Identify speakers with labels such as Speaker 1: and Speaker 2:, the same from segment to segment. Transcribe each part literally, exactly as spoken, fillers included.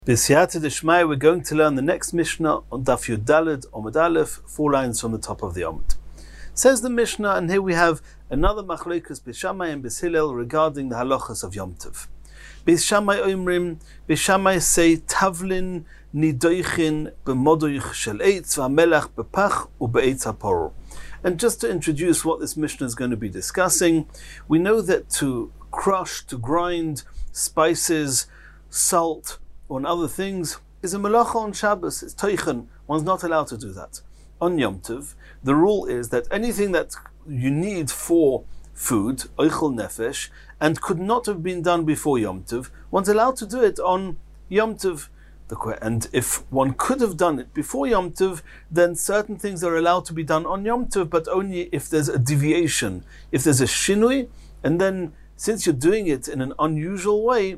Speaker 1: B'siyata d'shmaya, we're going to learn the next Mishnah on Daf Yud Daled Omid Aleph, four lines from the top of the Omid. Says the Mishnah, and here we have another machlokes Beis Shammai and Beis Hillel regarding the halachas of Yom Tov. Beis Shammai omrim, Beis Shammai say tavlin nidoichin b'modoich shel eitz v'hamelach b'pach u'be'etz hapor. And just to introduce what this Mishnah is going to be discussing, we know that to crush, to grind spices, salt, or other things is a melacha on Shabbos. It's teichen. One's not allowed to do that. On Yom Tov, the rule is that anything that you need for food, oichel nefesh, and could not have been done before Yom Tov, one's allowed to do it on Yom Tov. And if one could have done it before Yom Tov, then certain things are allowed to be done on Yom Tov, but only if there's a deviation, if there's a shinui, and then since you're doing it in an unusual way,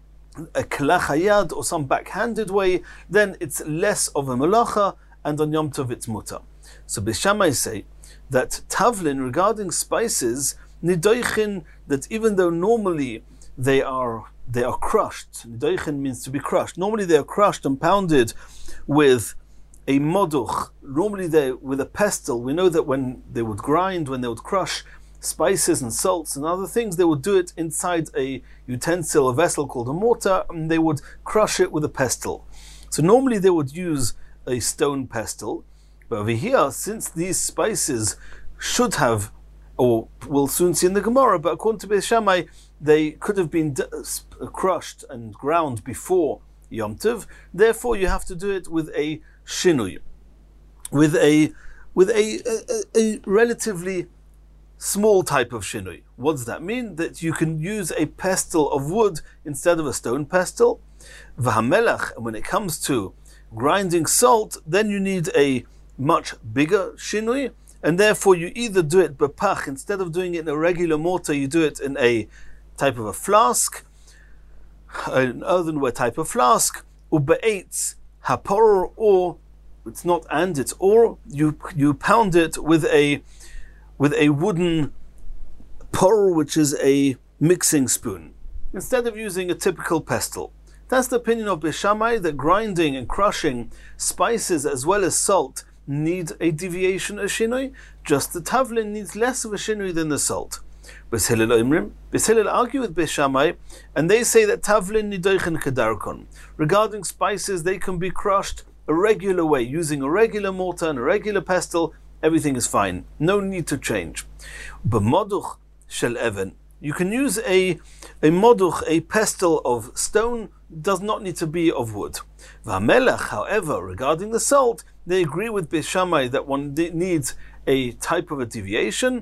Speaker 1: a kalach hayad or some backhanded way, then it's less of a melacha, and on Yom Tov it's mutar. So Beis Shammai say that tavlin, regarding spices, nidoichin, that even though normally they are they are crushed, nidoichin means to be crushed. Normally they are crushed and pounded with a moduch. Normally they with a pestle. We know that when they would grind, when they would crush spices and salts and other things, they would do it inside a utensil, a vessel called a mortar, and they would crush it with a pestle. So normally they would use a stone pestle, but over here, since these spices should have, or we'll soon see in the Gemara, but according to Beis Shammai, they could have been d- crushed and ground before Yom Tov. Therefore, you have to do it with a shinui, with a with a, a, a relatively small type of shinui. What does that mean? That you can use a pestle of wood instead of a stone pestle. V'hamelach, and when it comes to grinding salt, then you need a much bigger shinui, and therefore you either do it b'pach, instead of doing it in a regular mortar, you do it in a type of a flask, an earthenware type of flask, or be'etz hapor, or it's not and, it's or, you you pound it with a with a wooden por, which is a mixing spoon, instead of using a typical pestle. That's the opinion of Beis Shammai, that grinding and crushing spices as well as salt need a deviation, a shinui. Just the tavlin needs less of a shinui than the salt. Beis Hillel omrim, Beis Hillel argue with Beis Shammai, and they say that tavlin nidoichin kedarkon. Regarding spices, they can be crushed a regular way, using a regular mortar and a regular pestle. Everything is fine. No need to change. B'moduch shel even, you can use a a moduch, a pestle of stone, does not need to be of wood. V'hamelach, however, regarding the salt, they agree with Beis Shammai that one needs a type of a deviation,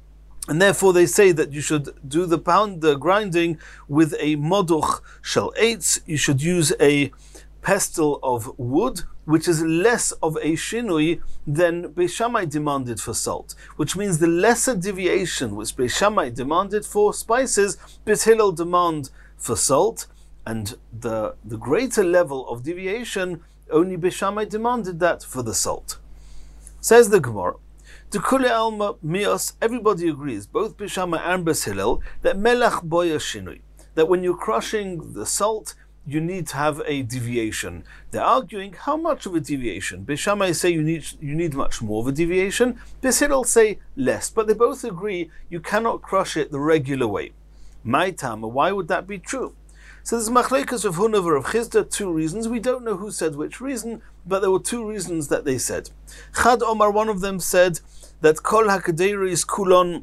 Speaker 1: and therefore they say that you should do the pound, the grinding with a moduch shel eitz. You should use a pestle of wood, which is less of a shinui than Beis Shammai demanded for salt, which means the lesser deviation which Beis Shammai demanded for spices, Beis Hillel demand for salt, and the, the greater level of deviation, only Beis Shammai demanded that for the salt. Says the Gemara, to Kule Alma Mios, everybody agrees, both Beis Shammai and Beis Hillel, that melach boya shinui, that when you're crushing the salt, you need to have a deviation. They're arguing how much of a deviation. Beis Shammai say you need you need much more of a deviation. Beis Hillel say less, but they both agree you cannot crush it the regular way. My tama, why would that be true? So there's machlekes of Huna of Chisda, two reasons. We don't know who said which reason, but there were two reasons that they said. Chad Omar, one of them said that kol hakaderis kulon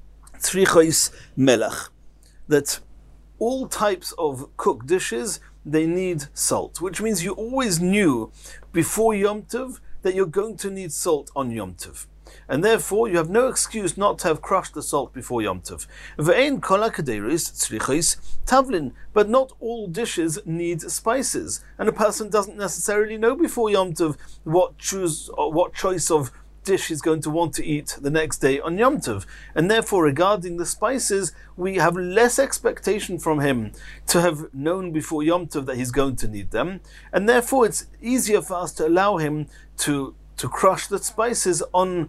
Speaker 1: tzrichos melach, that all types of cooked dishes, they need salt, which means you always knew before Yom Tov that you're going to need salt on Yom Tov. And therefore, you have no excuse not to have crushed the salt before Yom Tov. Ve'ein kol hakaderis tzrichos tavlin, but not all dishes need spices, and a person doesn't necessarily know before Yom Tov what choose, or what choice of dish he's going to want to eat the next day on Yom Tov. And therefore, regarding the spices, we have less expectation from him to have known before Yom Tov that he's going to need them. And therefore, it's easier for us to allow him to, to crush the spices on,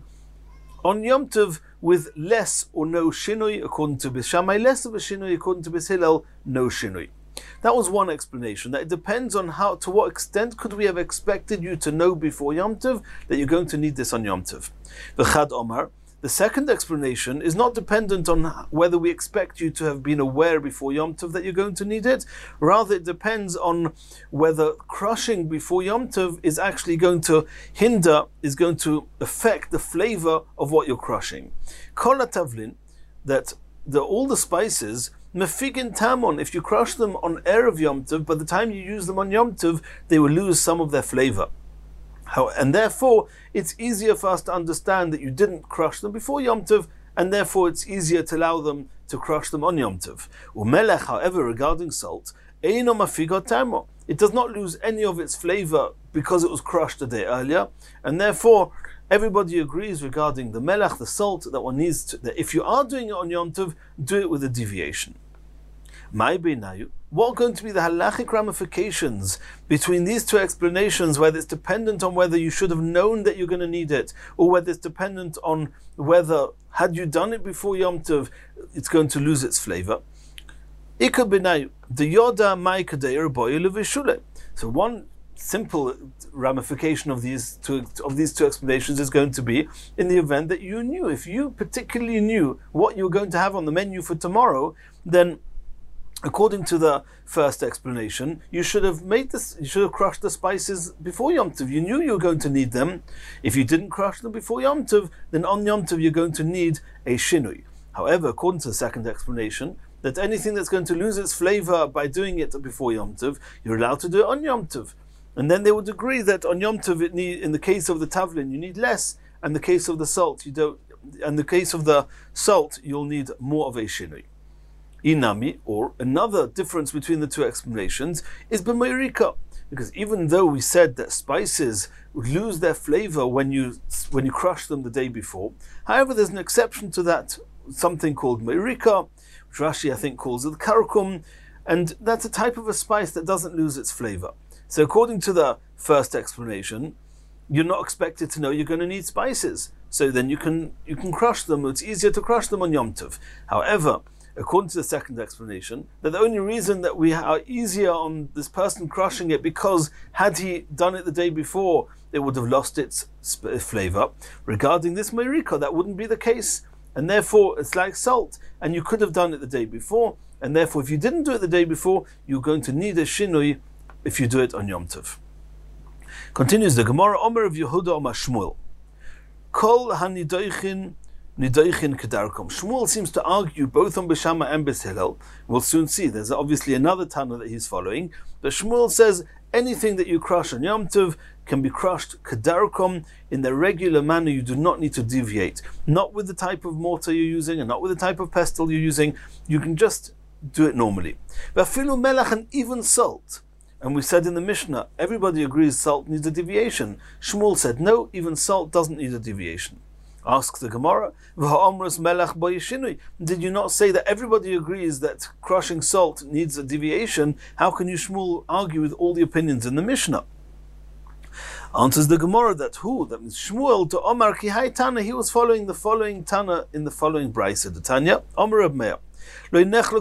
Speaker 1: on Yom Tov with less or no shinui, according to Beis Shammai, less of a shinui, according to Beis Hillel, no shinui. That was one explanation, that it depends on how, to what extent could we have expected you to know before Yom Tov that you're going to need this on Yom Tov. V'chad Omar, the second explanation is not dependent on whether we expect you to have been aware before Yom Tov that you're going to need it. Rather, it depends on whether crushing before Yom Tov is actually going to hinder, is going to affect the flavor of what you're crushing. Kol hatavlin, that the, all the spices, mefigin tamon, if you crush them on Erev Yom Tov, by the time you use them on Yom Tov, they will lose some of their flavor. How, and therefore, it's easier for us to understand that you didn't crush them before Yom Tov, and therefore it's easier to allow them to crush them on Yom Tov. Umelech, however, regarding salt, eino mafigot tamo, it does not lose any of its flavor because it was crushed a day earlier, and therefore everybody agrees regarding the melech, the salt, that one needs to, that if you are doing it on Yom Tov, do it with a deviation. My beinayu, what are going to be the halachic ramifications between these two explanations, whether it's dependent on whether you should have known that you're going to need it, or whether it's dependent on whether, had you done it before Yom Tov, it's going to lose its flavor? Ikar beinayu, the yoda mai kadeir boilu v'shule. So one simple ramification of these two of these two explanations is going to be in the event that you knew, if you particularly knew what you were going to have on the menu for tomorrow, then according to the first explanation, you should have made this, you should have crushed the spices before Yom Tov. You knew you were going to need them. If you didn't crush them before Yom Tov, then on Yom Tov you're going to need a shinui. However, according to the second explanation, that anything that's going to lose its flavor by doing it before Yom Tov, you're allowed to do it on Yom Tov. And then they would agree that on Yom Tov, it need, in the case of the tavlin, you need less, and the case of the salt, you don't. And the case of the salt, you'll need more of a shinui. Inami, or another difference between the two explanations, is b'meirika, because even though we said that spices would lose their flavor when you when you crush them the day before, however, there's an exception to that, something called meirika, which Rashi I think calls it karakum, and that's a type of a spice that doesn't lose its flavor. So according to the first explanation, you're not expected to know you're going to need spices, so then you can you can crush them. It's easier to crush them on Yom Tov. However, according to the second explanation, that the only reason that we are easier on this person crushing it, because had he done it the day before, it would have lost its flavor. Regarding this meirika, that wouldn't be the case, and therefore it's like salt, and you could have done it the day before, and therefore if you didn't do it the day before, you're going to need a shinui if you do it on Yom Tov. Continues the Gemara, Omer of Yehuda Omer Shmuel, Kol hanidoichin Nidoichin Kedarkom. Shmuel seems to argue both on Bishama and Beis Hillel. We'll soon see. There's obviously another Tana that he's following. But Shmuel says anything that you crush on Yom Tov can be crushed Kedarkom in the regular manner. You do not need to deviate. Not with the type of mortar you're using and not with the type of pestle you're using. You can just do it normally. But filu melach, and even salt. And we said in the Mishnah, everybody agrees salt needs a deviation. Shmuel said no, even salt doesn't need a deviation. Asks the Gemara, did you not say that everybody agrees that crushing salt needs a deviation? How can you, Shmuel, argue with all the opinions in the Mishnah? Answers the Gemara that who? That means Shmuel to Omar ki hai Tana, he was following the following Tana in the following Brisa. The Tanya, Omar Reb Meir. Everybody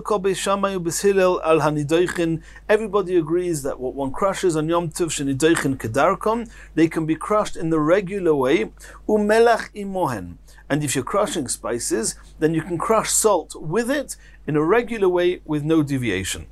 Speaker 1: agrees that what one crushes on Yom Tov shenidoichin kedarkom, they can be crushed in the regular way. Umelach imohen, and if you're crushing spices, then you can crush salt with it in a regular way with no deviation.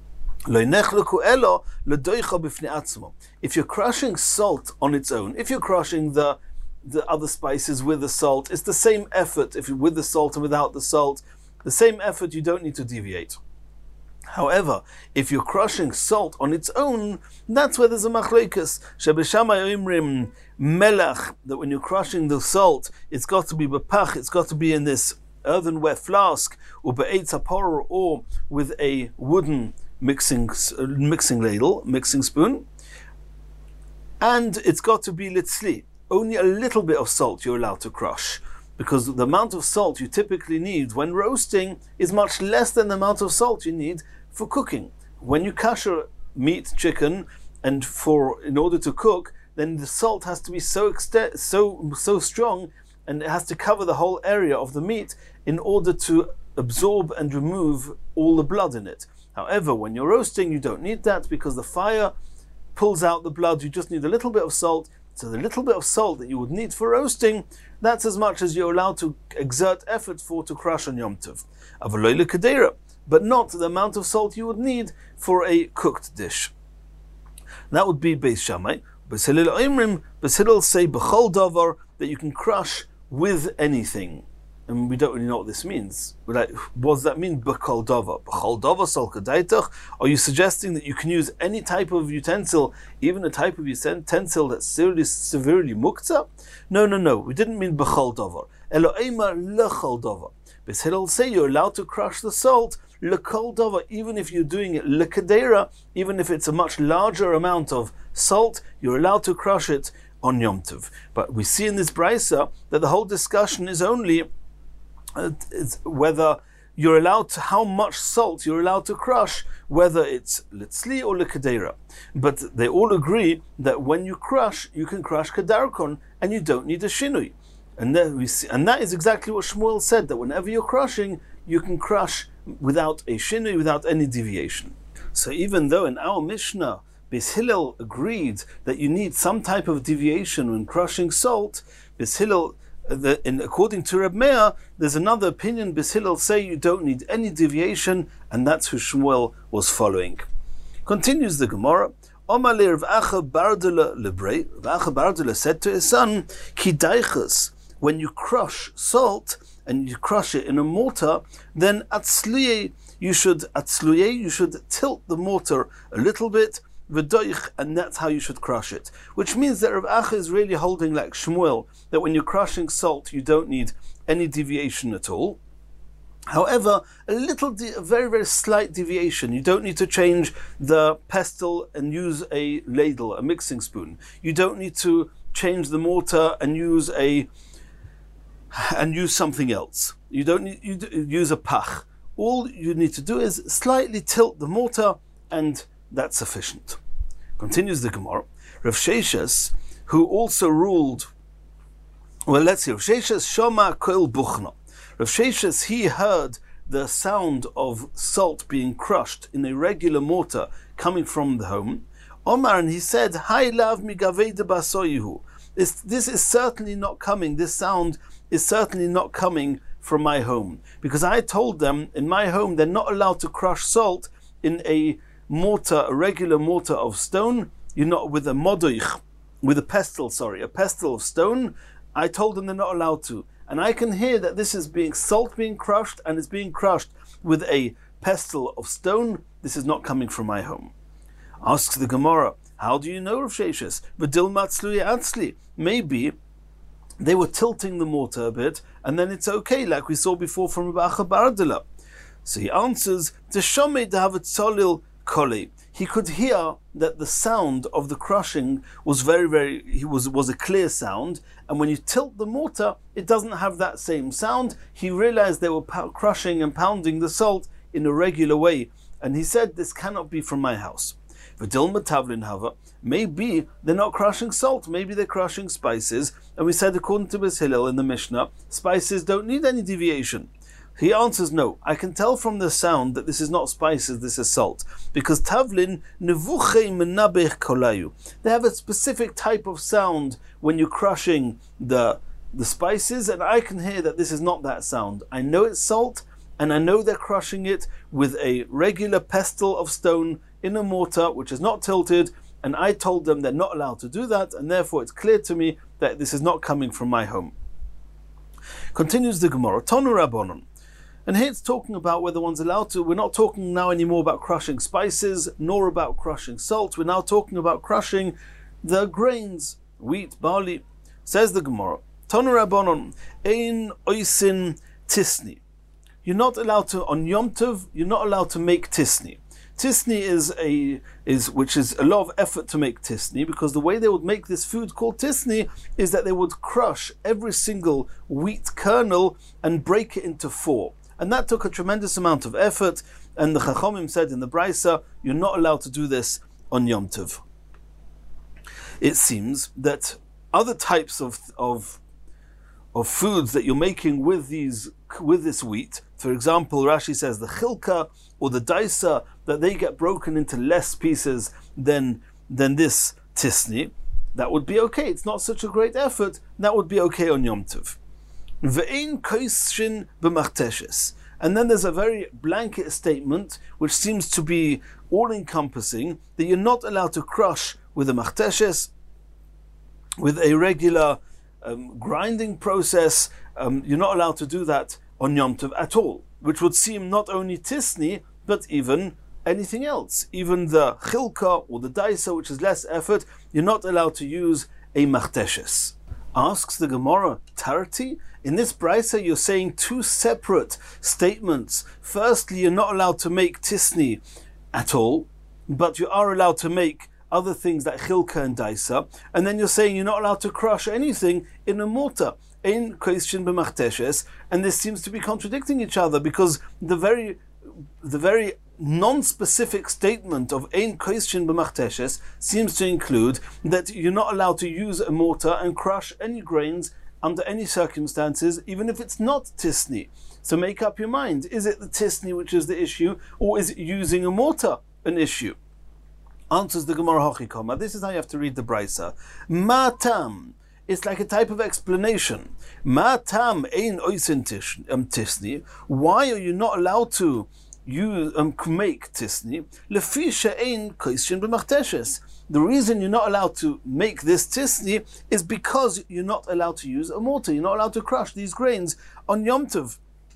Speaker 1: If you're crushing salt on its own, if you're crushing the the other spices with the salt, it's the same effort. If you're with the salt and without the salt, the same effort, you don't need to deviate. However, if you're crushing salt on its own, that's where there's a machlokes. Shebeshamai oimrim melach, that when you're crushing the salt, it's got to be bepach, it's got to be in this earthenware flask, or be'etz hapor, or with a wooden mixing mixing ladle, mixing spoon, and it's got to be litzli. Only a little bit of salt you're allowed to crush, because the amount of salt you typically need when roasting is much less than the amount of salt you need for cooking. When you kasher meat, chicken, and for in order to cook, then the salt has to be so exte- so so strong, and it has to cover the whole area of the meat in order to absorb and remove all the blood in it. However, when you're roasting, you don't need that because the fire pulls out the blood. You just need a little bit of salt. So the little bit of salt that you would need for roasting, that's as much as you're allowed to exert effort for to crush on Yom Tov. Avaloy lekadera, but not the amount of salt you would need for a cooked dish. That would be Beis Shammai. Beis Hillel Oimrim, Beis Hillel say b'chol davar, that you can crush with anything. And we don't really know what this means. Like, what does that mean, b'chol davar? B'chol davar sol kadaitach? Are you suggesting that you can use any type of utensil, even a type of utensil that's severely, severely muktzah? No, no, no. We didn't mean b'chol davar. Elo eimar lechol davar. Beis Hillel say you're allowed to crush the salt lekol davar, even if you're doing it lekadera, even if it's a much larger amount of salt, you're allowed to crush it on Yom Tov. But we see in this brisa that the whole discussion is only uh, it's whether you're allowed to, how much salt you're allowed to crush, whether it's litzli or lekadera. But they all agree that when you crush, you can crush kadarkon, and you don't need a shinui. And then we see, and that is exactly what Shmuel said, that whenever you're crushing, you can crush without a shinui, without any deviation. So even though in our Mishnah, Beis Hillel agreed that you need some type of deviation when crushing salt, Beis Hillel, the, in, according to Reb Meir, there's another opinion. Beis Hillel say you don't need any deviation, and that's who Shmuel was following. Continues the Gemara. Omar le Rav Acha Bardula lebrei. Rav Acha Bardula said to his son, Ki daichas, when you crush salt and you crush it in a mortar, then atzluye, you should atzluye, you should tilt the mortar a little bit, v'doich, and that's how you should crush it. Which means that Rav Acha is really holding like Shmuel, that when you're crushing salt, you don't need any deviation at all. However, a little, de- a very, very slight deviation. You don't need to change the pestle and use a ladle, a mixing spoon. You don't need to change the mortar and use a and use something else. You don't need you use a pach. All you need to do is slightly tilt the mortar, and that's sufficient. Continues the Gemara. Rav Sheshes, who also ruled, well, let's see. Rav Sheshes shoma koil buchna. Rav Sheshes, he heard the sound of salt being crushed in a regular mortar coming from the home. Omar, and he said, "Hai lav migavei de basoyihu." This this is certainly not coming. This sound is certainly not coming from my home, because I told them in my home they're not allowed to crush salt in a mortar, a regular mortar of stone. You're not with a modoich, with a pestle. Sorry, a pestle of stone. I told them they're not allowed to, and I can hear that this is being salt being crushed, and it's being crushed with a pestle of stone. This is not coming from my home. Asks the Gemara, how do you know, Rav Sheshes? V'dil matzluye atzli. Maybe they were tilting the mortar a bit, and then it's okay, like we saw before from Rav Acha Bardula. So he answers, Teshomei dahavet tzolil kole. He could hear that the sound of the crushing was very, very, he was, was a clear sound, and when you tilt the mortar, it doesn't have that same sound. He realized they were pow- crushing and pounding the salt in a regular way, and he said, this cannot be from my house. Maybe they're not crushing salt, maybe they're crushing spices, and we said according to Beis Hillel in the Mishnah, spices don't need any deviation. He answers, no, I can tell from the sound that this is not spices, this is salt, because tavlin nevuche menabech kolayu. They have a specific type of sound when you're crushing the the spices, and I can hear that this is not that sound. I know it's salt, and I know they're crushing it with a regular pestle of stone in a mortar which is not tilted, and I told them they're not allowed to do that, and therefore it's clear to me that this is not coming from my home. Continues the Gemara, Tonu Rabbanon. And here it's talking about whether one's allowed to, we're not talking now anymore about crushing spices, nor about crushing salt, we're now talking about crushing the grains, wheat, barley. Says the Gemara, Tonu Rabbanon, Ein oisin tisni. You're not allowed to, on Yom Tov, you're not allowed to make tisni. Tisni is a is which is a lot of effort to make tisni, because the way they would make this food called tisni is that they would crush every single wheat kernel and break it into four. And that took a tremendous amount of effort, and the Chachamim said in the Brisa, you're not allowed to do this on Yom Tov. It seems that other types of of of foods that you're making with these with this wheat. For example, Rashi says the chilka or the daisa, that they get broken into less pieces than than this tisni, that would be okay. It's not such a great effort. That would be okay on Yom Tov. Ve'ein koishin b'machteshes. And then there's a very blanket statement which seems to be all-encompassing, that you're not allowed to crush with a machteshes, with a regular um, grinding process. Um, you're not allowed to do that on Yom Tov at all, which would seem not only tisni, but even anything else. Even the chilka or the daisa, which is less effort, you're not allowed to use a machteshes. Asks the Gemara, Tarti? In this brisa, you're saying two separate statements. Firstly, you're not allowed to make tisni at all, but you are allowed to make other things like chilka and daisa. And then you're saying you're not allowed to crush anything in a mortar. Ein koishin b'machteshes, and this seems to be contradicting each other, because the very the very non-specific statement of ein koishin b'machteshes seems to include that you're not allowed to use a mortar and crush any grains under any circumstances, even if it's not tisni. So make up your mind. Is it the tisni which is the issue, or is it using a mortar an issue? Answers the Gemara Hochikoma. This is how you have to read the brisa. Matam. It's like a type of explanation. Matam ein oisin tisni. Why are you not allowed to use um, make tisni? Lefisha ein koishin b'machteshes. The reason you're not allowed to make this tisni is because you're not allowed to use a mortar. You're not allowed to crush these grains on Yom Tov.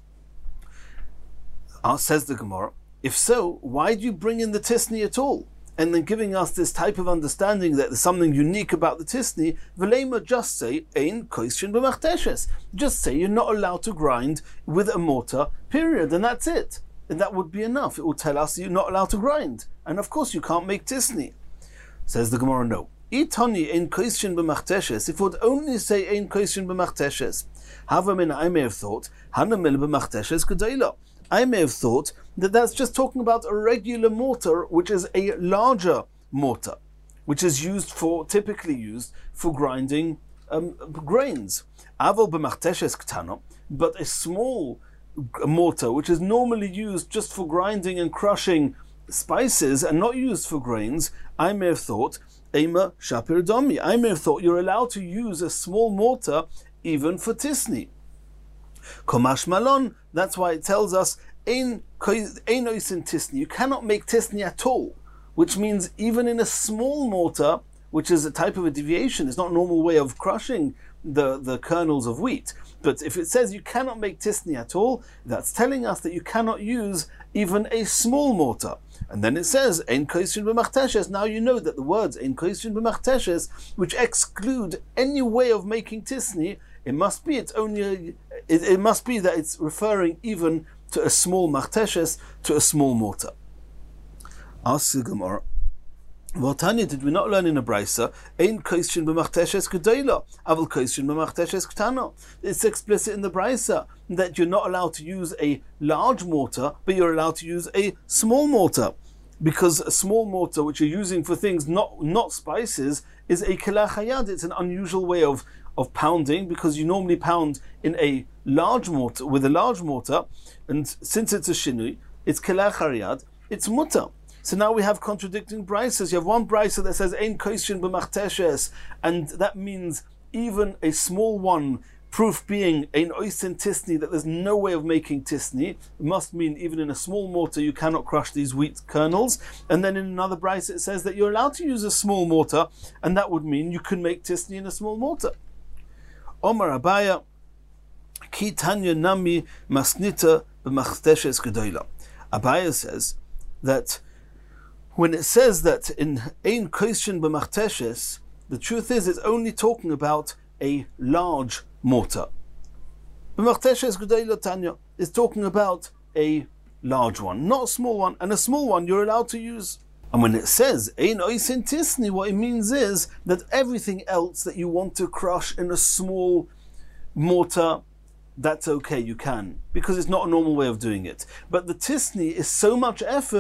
Speaker 1: Uh, says the Gemara, if so, why do you bring in the tisni at all? And then giving us this type of understanding that there's something unique about the tisni, v'leima, just say, ein koishin b'machteshes. Just say you're not allowed to grind with a mortar, period, and that's it. And that would be enough. It will tell us you're not allowed to grind. And of course you can't make tisni. Says the Gemara, no. Itani ein koishin b'machteshes. If it would only say ein koishin b'machteshes, havamin, I may have thought, hanamil b'machteshes kedayla. I may have thought that that's just talking about a regular mortar, which is a larger mortar, which is used for, typically used for grinding um, grains. Aval b'machteshes ktano, but a small mortar, which is normally used just for grinding and crushing spices and not used for grains, I may have thought, Ema Shapir Domi, I may have thought you're allowed to use a small mortar even for tisni. Komash Malon, that's why it tells us, Ein oisin tisni, you cannot make tisni at all, which means even in a small mortar, which is a type of a deviation, it's not a normal way of crushing the, the kernels of wheat. But if it says you cannot make tisni at all, that's telling us that you cannot use even a small mortar. And then it says, Ein koishin b'machteshes. Now you know that the words Ein koishin b'machteshes, which exclude any way of making tisni, it must be it's only a, it, it must be that it's referring even to a small machteshes, to a small mortar. Ask the Gemara, V'tanya, did we not learn in a brisa, Ein koishin b'machteshes kedayla, aval koishin b'machteshes ktana? It's explicit in the brisa that you're not allowed to use a large mortar, but you're allowed to use a small mortar, because a small mortar, which you're using for things not not spices, is a kelach hayad. It's an unusual way of of pounding, because you normally pound in a large mortar with a large mortar, and since it's a shinui, it's kelach hayad, it's mutter. So now we have contradicting brises. You have one brisa that says ein koishin b'machteshes, and that means even a small one, proof being ein oisin tisni, that there's no way of making tisni. It must mean even in a small mortar you cannot crush these wheat kernels. And then in another brisa it says that you're allowed to use a small mortar, and that would mean you can make tisni in a small mortar. Omar Abaya, ki tanya nami masnita b'machteshes gedola. Abaya says that when it says that in ein koishin b'machteshes, the truth is it's only talking about a large mortar. B'machteshes gedola tanya is talking about a large one, not a small one, and a small one you're allowed to use. And when it says ein oisin tisni, what it means is that everything else that you want to crush in a small mortar, that's okay, you can, because it's not a normal way of doing it. But the tisni is so much effort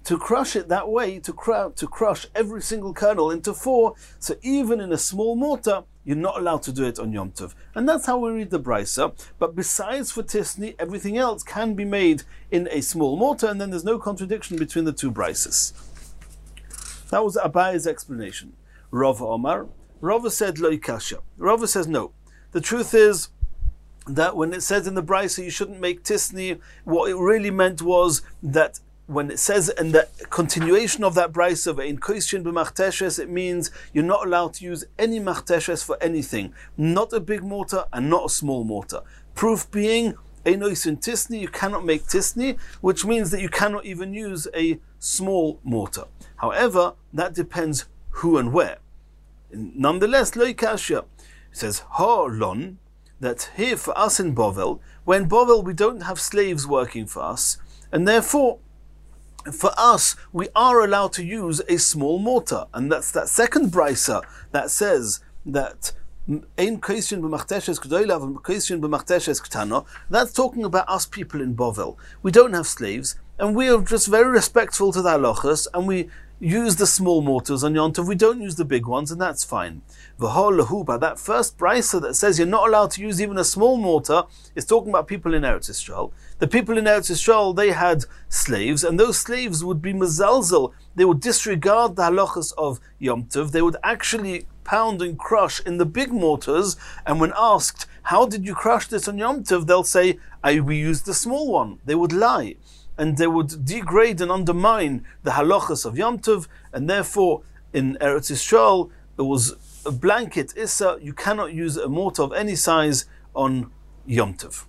Speaker 1: to crush it that way, to, cr- to crush every single kernel into four, so even in a small mortar, you're not allowed to do it on Yom Tov. And that's how we read the Brisa. But besides for Tisni, everything else can be made in a small mortar, and then there's no contradiction between the two Brisas. That was Abaye's explanation. Rava Omar, Rava said Lo Kasha. Rava says no. The truth is that when it says in the Brisa you shouldn't make Tisni, what it really meant was that when it says in the continuation of that brisa of in koishin b'machteshes, it means you're not allowed to use any machteshes for anything, not a big mortar and not a small mortar. Proof being, einoisin tisni, you cannot make tisni, which means that you cannot even use a small mortar. However, that depends who and where. Nonetheless, lo kasha. It says ha lon, that here for us in Bovel, when Bovel we don't have slaves working for us, and therefore for us, we are allowed to use a small mortar, and that's that second brisa that says that ein koishin b'machteshes gdoila and koishin b'machteshes ktana. That's talking about us people in Bovel. We don't have slaves, and we are just very respectful to the halachas, and we use the small mortars on Yom Tov. We don't use the big ones, and that's fine. V'hol lehuba, that first brisa that says you're not allowed to use even a small mortar, is talking about people in Eretz Yisrael. The people in Eretz Yisrael, they had slaves, and those slaves would be mezalzel. They would disregard the halachas of Yom Tov. They would actually pound and crush in the big mortars, and when asked, how did you crush this on Yom Tov, they'll say, I, we used the small one. They would lie, and they would degrade and undermine the halachas of Yom Tov, and therefore in Eretz Yisrael it was a blanket issa. You cannot use a mortar of any size on Yom Tov.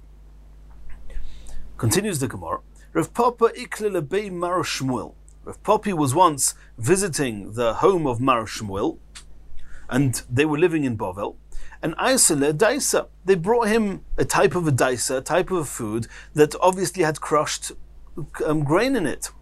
Speaker 1: Continues the Gemara. Rav Papa ikle lebei Mar Shmuel. Rav Papi was once visiting the home of Mar Shmuel, and they were living in Bovel. And Aisele daisa, they brought him a type of a daisa, a type of food that obviously had crushed um, grain in it.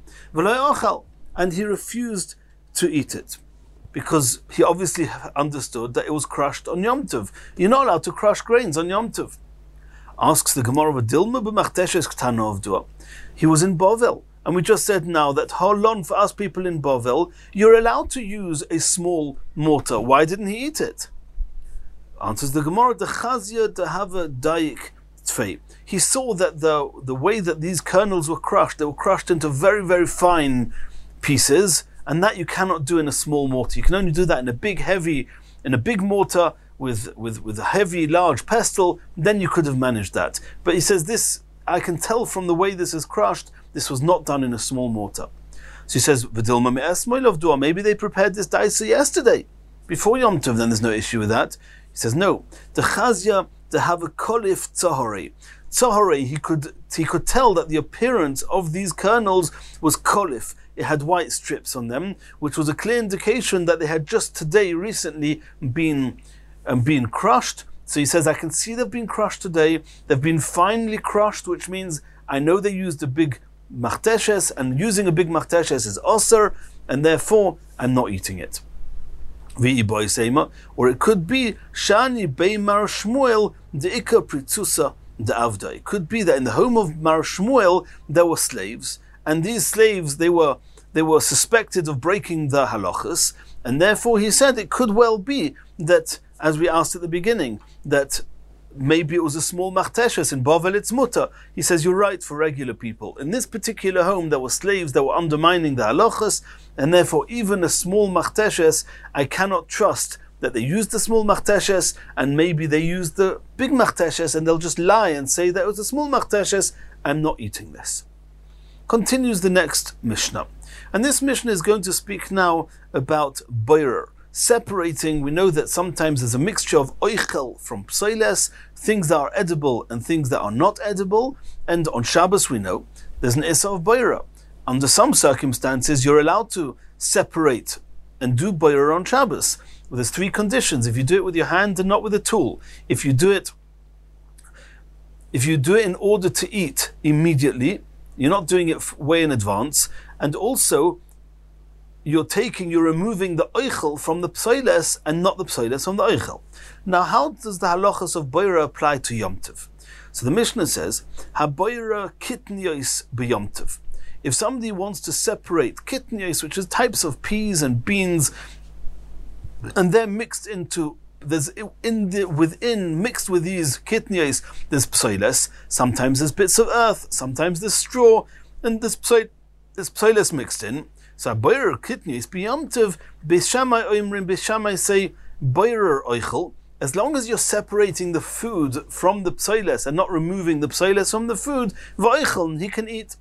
Speaker 1: And he refused to eat it, because he obviously understood that it was crushed on Yom Tov. You're not allowed to crush grains on Yom Tov. Asks the Gemara of Dilma b'machteshes ktana of dua. He was in Bovel, and we just said now that how long for us people in Bovel, you're allowed to use a small mortar. Why didn't he eat it? Answers the Gemara, the chazia to have a daik tfei. He saw that the the way that these kernels were crushed, they were crushed into very, very fine pieces, and that you cannot do in a small mortar. You can only do that in a big, heavy, in a big mortar with, with, with a heavy, large pestle. Then you could have managed that. But he says this, I can tell from the way this is crushed, this was not done in a small mortar. So he says, V'dilma me'es moilov dua. Maybe they prepared this daisa yesterday, before Yom Tov, then there's no issue with that. He says, no. The chazia to have a kolif tzahore. Tzahore, he could he could tell that the appearance of these kernels was kolif. It had white strips on them, which was a clear indication that they had just today, recently, been um, been crushed. So he says, I can see they've been crushed today. They've been finely crushed, which means I know they used a big machteshes, and using a big machteshes is osir, and therefore I'm not eating it. Or it could be Shani Bei Mar Shmuel Deika Pritzusa De'avda. It could be that in the home of Mar Shmuel there were slaves, and these slaves they were they were suspected of breaking the halachas, and therefore he said it could well be that, as we asked at the beginning, that maybe it was a small machteshes in Bovel it's mutter. He says you're right for regular people. In this particular home there were slaves that were undermining the halachas, and therefore even a small machteshes, I cannot trust that they used the small machteshes, and maybe they used the big machteshes, and they'll just lie and say that it was a small machteshes. I'm not eating this. Continues the next Mishnah. And this Mishnah is going to speak now about boirer. Separating, we know that sometimes there's a mixture of oichel from psoiles, things that are edible and things that are not edible, and on Shabbos we know there's an issa of boirer. Under some circumstances you're allowed to separate and do boirer on Shabbos. Well, there's three conditions. If you do it with your hand and not with a tool, if you do it if you do it in order to eat immediately, you're not doing it way in advance, and also you're taking, you're removing the oichel from the psoiles and not the psoiles from the oichel. Now, how does the halachas of boirer apply to Yom Tov? So the Mishnah says, "Ha boirer kitniyos b'Yom Tov." if somebody wants to separate kitnios, which is types of peas and beans, and they're mixed into, there's in the within mixed with these kitnios, there's psoiles. Sometimes there's bits of earth, sometimes there's straw, and there's psoil, there's psoiles mixed in. So boirer kitnios biyamtiv bishamai oimrim bishamai say boirer oichel. As long as you're separating the food from the psoiles and not removing the psoiles from the food, v'oichel, he can eat.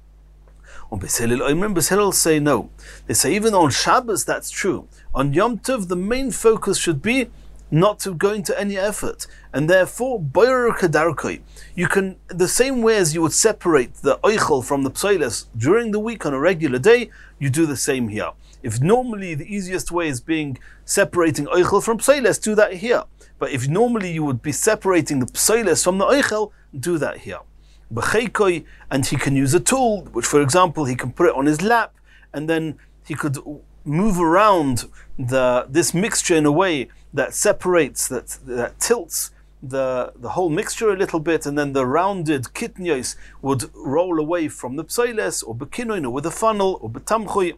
Speaker 1: On Beis Hillel oimrim, Beis Hillel say no. They say even on Shabbos that's true. On Yom Tov the main focus should be not to go into any effort, and therefore boirer kedarkoi. You can, the same way as you would separate the oichel from the psoiles during the week on a regular day, you do the same here. If normally the easiest way is being separating oichel from psoiles, do that here. But if normally you would be separating the psoiles from the oichel, do that here. B'cheikoi, and he can use a tool, which for example he can put it on his lap, and then he could move around the this mixture in a way that separates, that that tilts the the whole mixture a little bit, and then the rounded kitnios would roll away from the psoiles, or bekinoin, or with a funnel, or betamchui,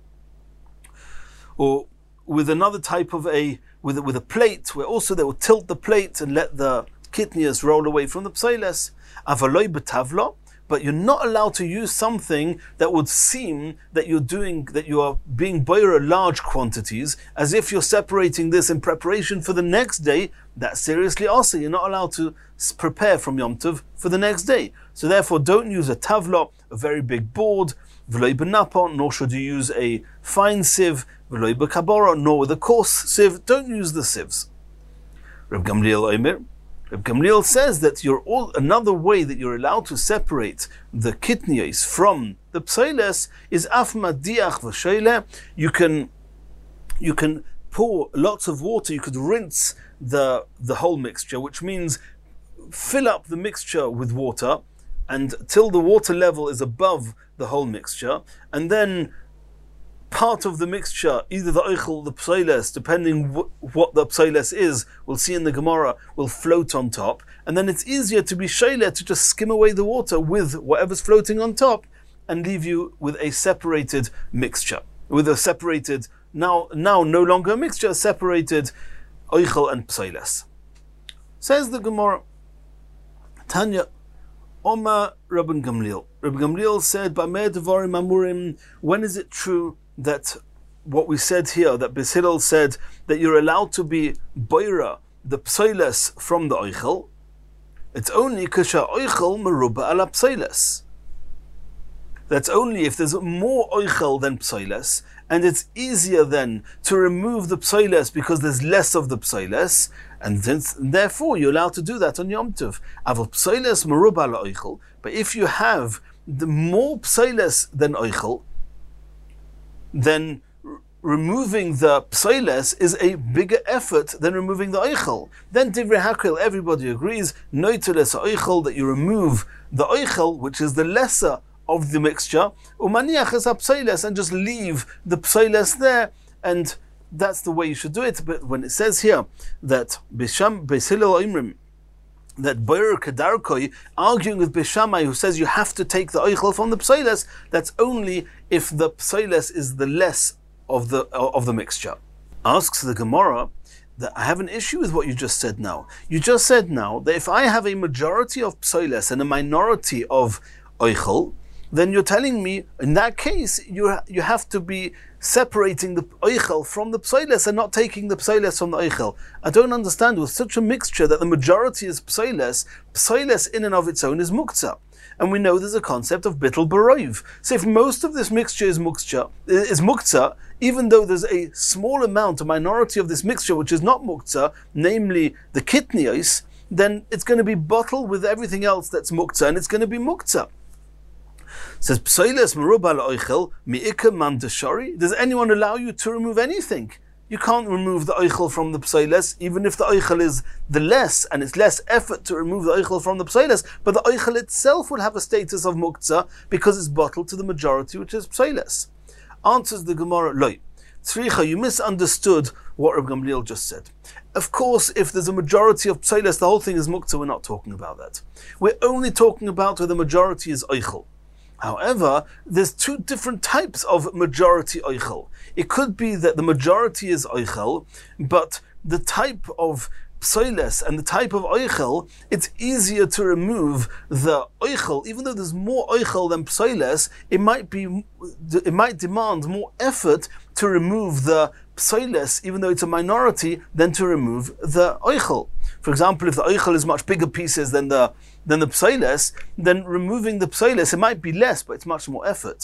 Speaker 1: or with another type of a with a, with a plate, where also they would tilt the plate and let the kitnios roll away from the psoiles. Avaloi betavlo. But you're not allowed to use something that would seem that you're doing, that you are being boirer large quantities, as if you're separating this in preparation for the next day. That's seriously also, you're not allowed to prepare from Yom Tov for the next day. So therefore, don't use a tavla, a very big board, v'loi benapon, nor should you use a fine sieve, v'loi bekabora, nor with a coarse sieve. Don't use the sieves. Reb Gamliel Omer. Reb Gamliel says that you're all, another way that you're allowed to separate the kitnios from the psoiles is afma diach v'sheile. You can you can pour lots of water. You could rinse the the whole mixture, which means fill up the mixture with water and till the water level is above the whole mixture, and then part of the mixture, either the oichel, the psoiles, depending wh- what the psoiles is, we'll see in the Gemara, will float on top, and then it's easier to be sheile, to just skim away the water with whatever's floating on top, and leave you with a separated mixture, with a separated, now now no longer a mixture, separated oichel and psoiles. Says the Gemara, Tanya, Oma Rabban Gamliel. Rabban Gamliel said, "B'ameh devarim amurim." When is it true that what we said here, that Beis Hillel said that you're allowed to be boira the psoiles from the oichel? It's only kasha oichel meruba ala psoiles. That's only if there's more oichel than psoiles, and it's easier then to remove the psoiles because there's less of the psoiles, and since, therefore you're allowed to do that on Yom Tov. Aval psoiles meruba ala oichel. But if you have the more psoiles than oichel, then r- removing the psoiles is a bigger effort than removing the oichel. Then divrei hakel, everybody agrees, noiteles oichel, that you remove the oichel, which is the lesser of the mixture, umaniach es psoiles, and just leave the psoiles there, and that's the way you should do it. But when it says here that Bisham Beis Hillel Oimrim, that boirer kedarkoi, arguing with Beis Shammai, who says you have to take the oichel from the psoiles, that's only if the psoiles is the less of the of the mixture. Asks the Gemara that I have an issue with what you just said now. You just said now that if I have a majority of psoiles and a minority of oichel, then you're telling me in that case you you have to be separating the oichel from the psoiles and not taking the psoiles from the oichel. I don't understand, with such a mixture that the majority is psoiles, psoiles in and of its own is muktzah. And we know there's a concept of bittul baroiv. So if most of this mixture is muktzah, is muktzah, even though there's a small amount, a minority of this mixture which is not muktzah, namely the kitnios, then it's going to be bottled with everything else that's muktzah, and it's going to be muktzah. Says psoiles meruba oichel mi'ika man deshari. Does anyone allow you to remove anything? You can't remove the oichel from the psoiles, even if the oichel is the less, and it's less effort to remove the oichel from the psoiles. But the oichel itself will have a status of muktzah because it's bottled to the majority, which is psoiles. Answers the Gemara, Loi. Tzricha, you misunderstood what Reb Gamliel just said. Of course, if there's a majority of psoiles, the whole thing is muktzah. We're not talking about that. We're only talking about where the majority is oichel. However, there's two different types of majority oichel. It could be that the majority is oichel, but the type of psoiles and the type of oichel, it's easier to remove the oichel. Even though there's more oichel than psoiles, it might be, it might demand more effort to remove the psoiles, even though it's a minority, than to remove the oichel. For example, if the oichel is much bigger pieces than the than the psoiles, then removing the psoiles, it might be less, but it's much more effort.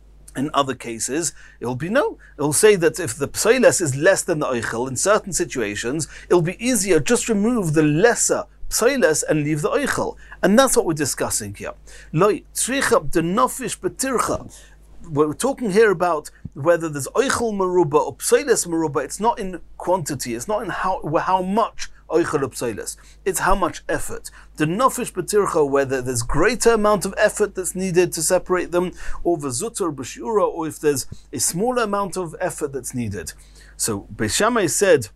Speaker 1: In other cases, it'll be no. It'll say that if the psoiles is less than the oichel, in certain situations, it'll be easier just remove the lesser psoiles and leave the oichel. And that's what we're discussing here. Loi tzricha denofish betircha. We're talking here about whether there's oichel meruba or psoiles meruba. It's not in quantity. It's not in how how much oichel or psoiles. It's how much effort. The nofish betircha, whether there's greater amount of effort that's needed to separate them, or v'zuter b'shura, or if there's a smaller amount of effort that's needed. So Beis Shammai said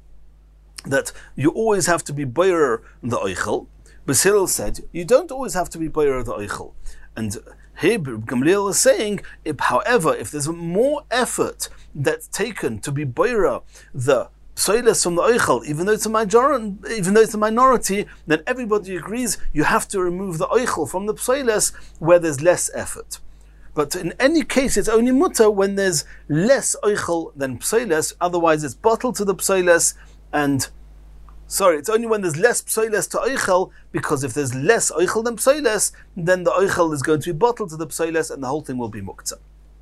Speaker 1: that you always have to be boyer the oichel. Beis Hillel said you don't always have to be boyer the oichel. And here Gamliel is saying, if, however, if there's more effort that's taken to be boyer the psoiles from the oichel, even though it's a majority, even though it's a minority, then everybody agrees you have to remove the oichel from the psoiles where there's less effort. But in any case, it's only mutter when there's less oichel than psoiles. Otherwise, it's bottled to the psoiles, and sorry, it's only when there's less psoiles to oichel, because if there's less oichel than psoiles, then the oichel is going to be bottled to the psoiles, and the whole thing will be muktzah.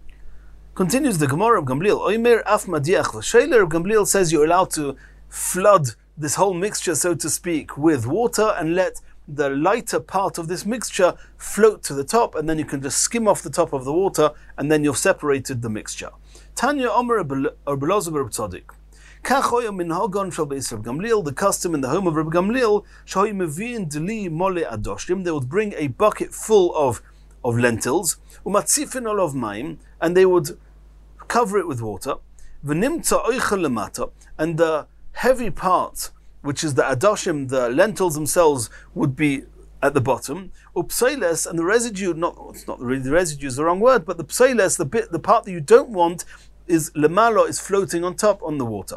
Speaker 1: Continues the Gemara of Gamliel. Oimer af madiach v'sheiler. Gamliel says you're allowed to flood this whole mixture, so to speak, with water and let the lighter part of this mixture float to the top, and then you can just skim off the top of the water, and then you've separated the mixture. Tanya Omer Abelazar Reb Tzadik. Kachoy min hagon shel beis Reb Gamliel. The custom in the home of Reb Gamliel, shoy mevin deli mole adoshim. They would bring a bucket full of of lentils, umatzifin olav maim, and they would cover it with water. V'nimtza oichel lemata, and the heavy part, which is the adoshim, the lentils themselves, would be at the bottom. Upsoiles, and the residue, not it's not really the residue is the wrong word, but the psoiles, the bit, the part that you don't want, is lemalo, is floating on top on the water.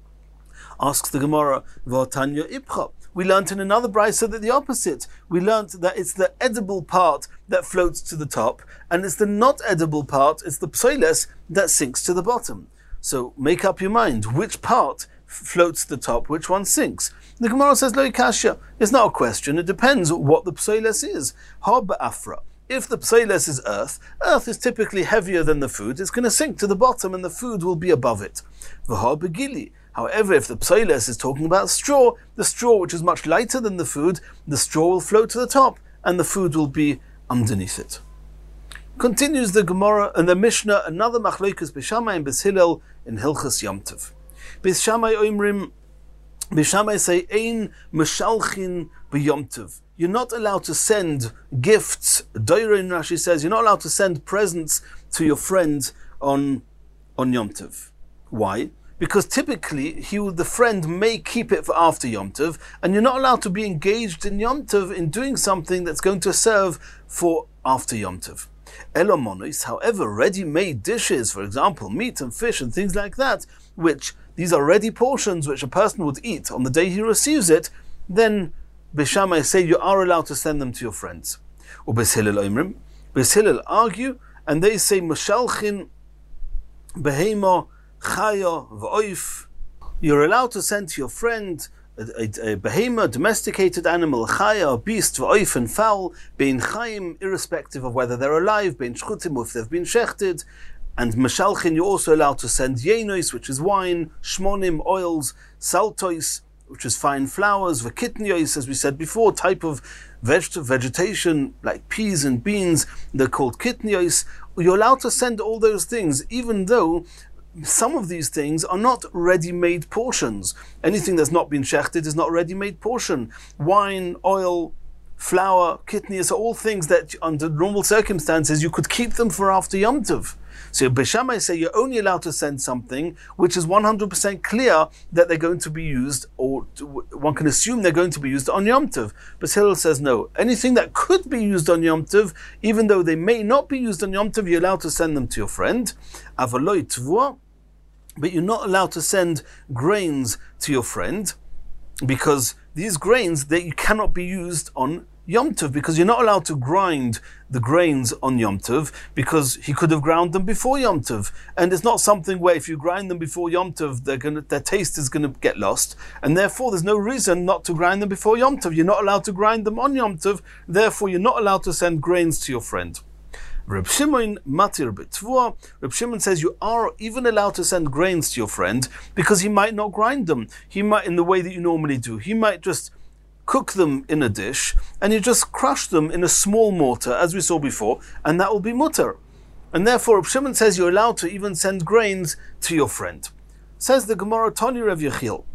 Speaker 1: Asks the Gemara, V'atanya ipcha. We learnt in another brayso that the opposite. We learnt that it's the edible part that floats to the top, and it's the not edible part, it's the psoiles, that sinks to the bottom. So make up your mind, which part floats to the top, which one sinks? The Gemara says, Lo kasha. It's not a question, it depends what the psoiles is. Ha ba'afra. If the psoiles is earth, earth is typically heavier than the food, it's going to sink to the bottom and the food will be above it. V'ha begili. However, if the psoiles is talking about straw, the straw, which is much lighter than the food, the straw will float to the top and the food will be underneath it. Continues the Gemara and the Mishnah, another machlokas Beis Shammai and Beis Hillel in Hilchas Yom Tov. Beis Shammai oimrim, Beis Shammai say, Ein meshalchin b'Yom Tov. You're not allowed to send gifts. Doirin Rashi says, you're not allowed to send presents to your friend on, on Yom Tov. Why? Because typically, he, the friend may keep it for after Yom Tov, and you're not allowed to be engaged in Yom Tov in doing something that's going to serve for after Yom Tov. Elomonis, however, ready-made dishes, for example, meat and fish and things like that, which these are ready portions which a person would eat on the day he receives it, then Beis Shammai say you are allowed to send them to your friends. Or Beis Hillel oimrim, Beis Hillel argue, and they say Meshalchin behema chaya v'oif. You're allowed to send to your friend a, a, a behema, domesticated animal, chaya, beast, v'oif, and fowl, bein chayim, irrespective of whether they're alive, bein shchutim, or if they've been shechted. And meshalchin, you're also allowed to send yenois, which is wine, shmonim, oils, saltois, which is fine flowers, v'kitniois, as we said before, type of veg- vegetation like peas and beans, they're called kitniois. You're allowed to send all those things, even though some of these things are not ready-made portions. Anything that's not been shechted is not a ready-made portion. Wine, oil, flour, kidneys are all things that under normal circumstances you could keep them for after Yom Tov. So Beis Shammai say you're only allowed to send something which is one hundred percent clear that they're going to be used, or to, one can assume they're going to be used on Yom Tov. But Hillel says no. Anything that could be used on Yom Tov, even though they may not be used on Yom Tov, you're allowed to send them to your friend. Avaloi tvua, but you're not allowed to send grains to your friend, because these grains, they cannot be used on Yom Tov, because you're not allowed to grind the grains on Yom Tov, because he could have ground them before Yom Tov, and it's not something where if you grind them before Yom Tov, they're gonna, their taste is going to get lost, and therefore there's no reason not to grind them before Yom Tov. You're not allowed to grind them on Yom Tov, therefore you're not allowed to send grains to your friend. Reb Shimon matir b'tvua. Reb Shimon says you are even allowed to send grains to your friend, because he might not grind them. He might, in the way that you normally do, he might just cook them in a dish, and you just crush them in a small mortar, as we saw before, and that will be mutter. And therefore, Reb Shimon says you're allowed to even send grains to your friend. Says the Gemara, Tani Rav Yechiel,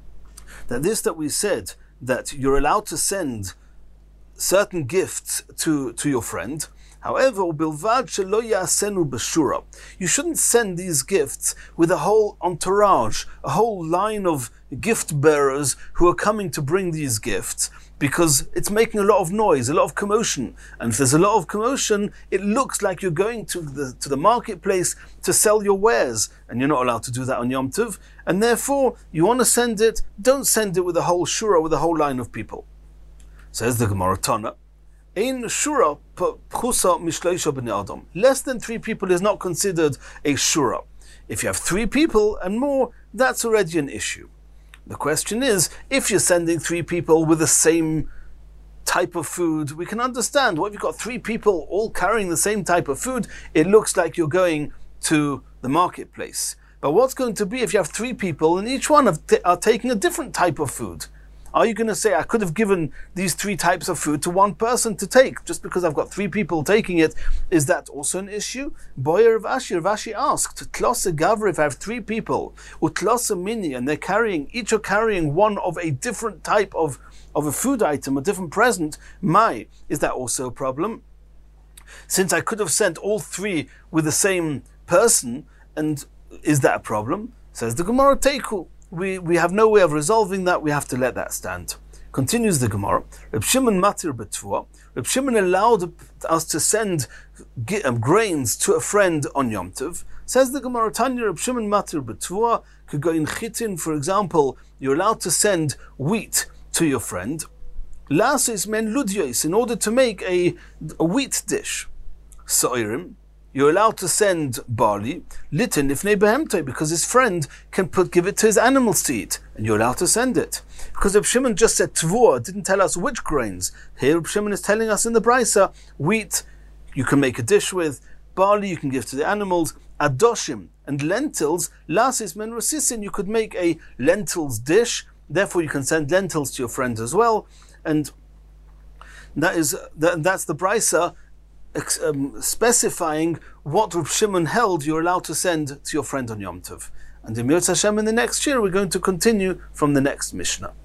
Speaker 1: that this that we said, that you're allowed to send certain gifts to, to your friend, however, bilvad shelo ya'asenu b'shura, you shouldn't send these gifts with a whole entourage, a whole line of gift bearers who are coming to bring these gifts, because it's making a lot of noise, a lot of commotion. And if there's a lot of commotion, it looks like you're going to the to the marketplace to sell your wares, and you're not allowed to do that on Yom Tov. And therefore, you want to send it, don't send it with a whole shura, with a whole line of people. Says the Gemara Tana, Ein shura pchusa mishloisha b'nei adam. Less than three people is not considered a shura. If you have three people and more, that's already an issue. The question is, if you're sending three people with the same type of food, we can understand. What if you've got three people all carrying the same type of food? It looks like you're going to the marketplace. But what's going to be if you have three people and each one of t- are taking a different type of food? Are you going to say, I could have given these three types of food to one person to take, just because I've got three people taking it? Is that also an issue? Boyer Rav Ashi, Rav Ashi asked, Tlose Gavra, if I have three people, Utlose Mini, and they're carrying, each are carrying one of a different type of, of a food item, a different present, Mai, is that also a problem? Since I could have sent all three with the same person, and is that a problem? Says the Gemara Teiku. We, we have no way of resolving that, we have to let that stand. Continues the Gemara, Reb Shimon matir b'tvua. Reb Shimon allowed us to send grains to a friend on Yom Tov. Says the Gemara, Tanya, Reb Shimon matir b'tvua, could go in chitin, for example, you're allowed to send wheat to your friend. Lasis men ludyois, in order to make a, a wheat dish. Soirim, you're allowed to send barley, litin ifnei behemtoi, because his friend can put give it to his animals to eat, and you're allowed to send it. Because Reb Shimon just said tvua, didn't tell us which grains. Here Reb Shimon is telling us in the Brisa, wheat you can make a dish with, barley you can give to the animals, adoshim and lentils, lasis men rosisin, you could make a lentils dish, therefore you can send lentils to your friend as well, and that is that, that's the Brisa. Um, specifying what Reb Shimon held you're allowed to send to your friend on Yom Tov. And in Mirz Hashem in the next year we're going to continue from the next Mishnah.